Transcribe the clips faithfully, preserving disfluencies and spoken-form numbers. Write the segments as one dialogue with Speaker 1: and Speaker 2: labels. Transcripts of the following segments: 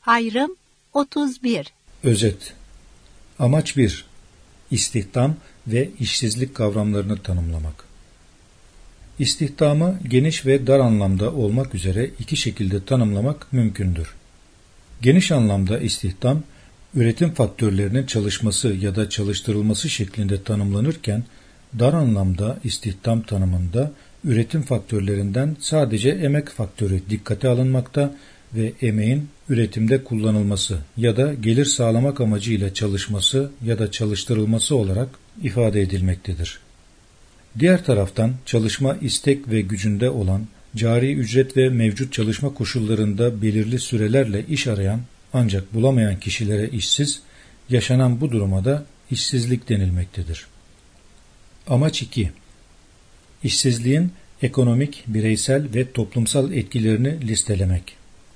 Speaker 1: Ayrım otuz bir.
Speaker 2: Özet. Amaç bir. İstihdam ve işsizlik kavramlarını tanımlamak. İstihdamı geniş ve dar anlamda olmak üzere iki şekilde tanımlamak mümkündür. Geniş anlamda istihdam, üretim faktörlerinin çalışması ya da çalıştırılması şeklinde tanımlanırken, dar anlamda istihdam tanımında üretim faktörlerinden sadece emek faktörü dikkate alınmakta ve emeğin üretimde kullanılması ya da gelir sağlamak amacıyla çalışması ya da çalıştırılması olarak ifade edilmektedir. Diğer taraftan çalışma istek ve gücünde olan, cari ücret ve mevcut çalışma koşullarında belirli sürelerle iş arayan ancak bulamayan kişilere işsiz, yaşanan bu duruma da işsizlik denilmektedir. Amaç iki. İşsizliğin ekonomik, bireysel ve toplumsal etkilerini listelemek.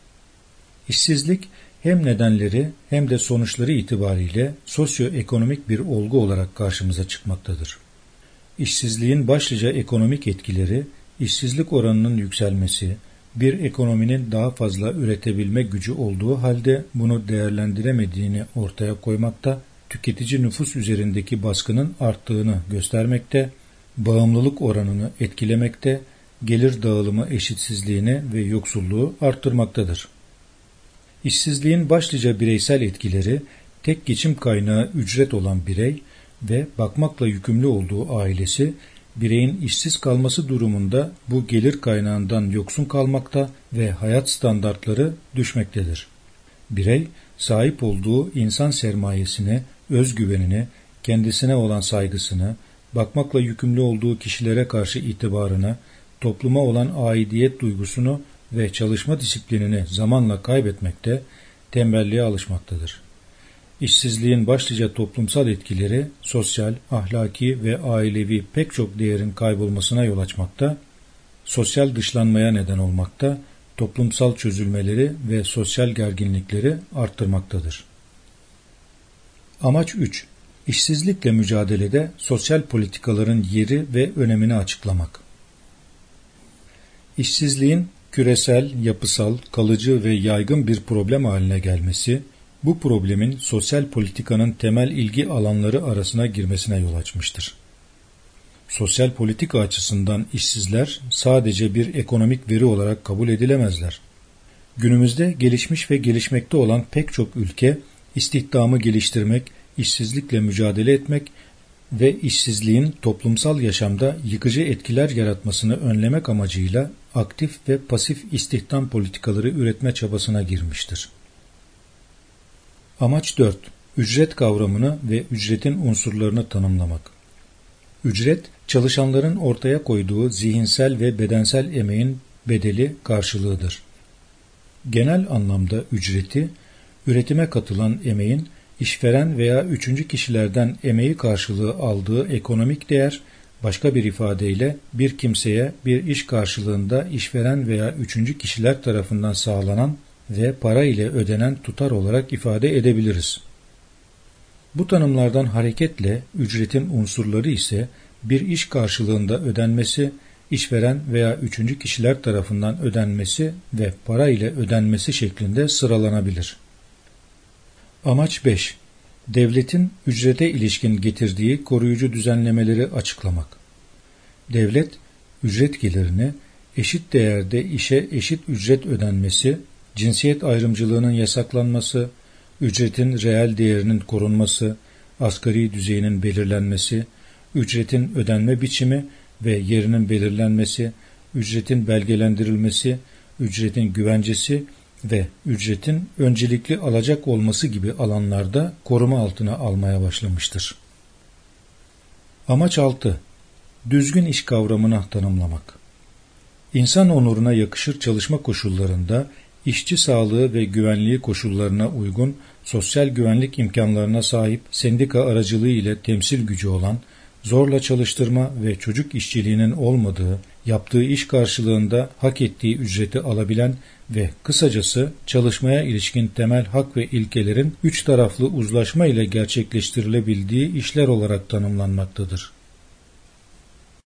Speaker 2: İşsizlik hem nedenleri hem de sonuçları itibariyle sosyoekonomik bir olgu olarak karşımıza çıkmaktadır. İşsizliğin başlıca ekonomik etkileri, işsizlik oranının yükselmesi, bir ekonominin daha fazla üretebilme gücü olduğu halde bunu değerlendiremediğini ortaya koymakta, tüketici nüfus üzerindeki baskının arttığını göstermekte, bağımlılık oranını etkilemekte, gelir dağılımı eşitsizliğini ve yoksulluğu arttırmaktadır. İşsizliğin başlıca bireysel etkileri, tek geçim kaynağı ücret olan birey ve bakmakla yükümlü olduğu ailesi, bireyin işsiz kalması durumunda bu gelir kaynağından yoksun kalmakta ve hayat standartları düşmektedir. Birey, sahip olduğu insan sermayesini, özgüvenini, kendisine olan saygısını, bakmakla yükümlü olduğu kişilere karşı itibarını, topluma olan aidiyet duygusunu ve çalışma disiplinini zamanla kaybetmekte, tembelliğe alışmaktadır. İşsizliğin başlıca toplumsal etkileri, sosyal, ahlaki ve ailevi pek çok değerin kaybolmasına yol açmakta, sosyal dışlanmaya neden olmakta, toplumsal çözülmeleri ve sosyal gerginlikleri arttırmaktadır. Amaç üç. İşsizlikle mücadelede sosyal politikaların yeri ve önemini açıklamak. İşsizliğin küresel, yapısal, kalıcı ve yaygın bir problem haline gelmesi, bu problemin sosyal politikanın temel ilgi alanları arasına girmesine yol açmıştır. Sosyal politika açısından işsizler sadece bir ekonomik veri olarak kabul edilemezler. Günümüzde gelişmiş ve gelişmekte olan pek çok ülke, istihdamı geliştirmek, işsizlikle mücadele etmek ve işsizliğin toplumsal yaşamda yıkıcı etkiler yaratmasını önlemek amacıyla aktif ve pasif istihdam politikaları üretme çabasına girmiştir. Amaç dört. Ücret kavramını ve ücretin unsurlarını tanımlamak. Ücret, çalışanların ortaya koyduğu zihinsel ve bedensel emeğin bedeli karşılığıdır. Genel anlamda ücreti, üretime katılan emeğin işveren veya üçüncü kişilerden emeği karşılığı aldığı ekonomik değer, başka bir ifadeyle bir kimseye bir iş karşılığında işveren veya üçüncü kişiler tarafından sağlanan ve para ile ödenen tutar olarak ifade edebiliriz. Bu tanımlardan hareketle ücretin unsurları ise bir iş karşılığında ödenmesi, işveren veya üçüncü kişiler tarafından ödenmesi ve para ile ödenmesi şeklinde sıralanabilir. Amaç beş. Devletin ücrete ilişkin getirdiği koruyucu düzenlemeleri açıklamak. Devlet, ücret gelirini eşit değerde işe eşit ücret ödenmesi, cinsiyet ayrımcılığının yasaklanması, ücretin reel değerinin korunması, asgari düzeyinin belirlenmesi, ücretin ödenme biçimi ve yerinin belirlenmesi, ücretin belgelendirilmesi, ücretin güvencesi ve ücretin öncelikli alacak olması gibi alanlarda koruma altına almaya başlamıştır. Amaç altı. Düzgün iş kavramını tanımlamak. İnsan onuruna yakışır çalışma koşullarında işçi sağlığı ve güvenliği koşullarına uygun sosyal güvenlik imkanlarına sahip sendika aracılığı ile temsil gücü olan, zorla çalıştırma ve çocuk işçiliğinin olmadığı, yaptığı iş karşılığında hak ettiği ücreti alabilen ve kısacası çalışmaya ilişkin temel hak ve ilkelerin üç taraflı uzlaşma ile gerçekleştirilebildiği işler olarak tanımlanmaktadır.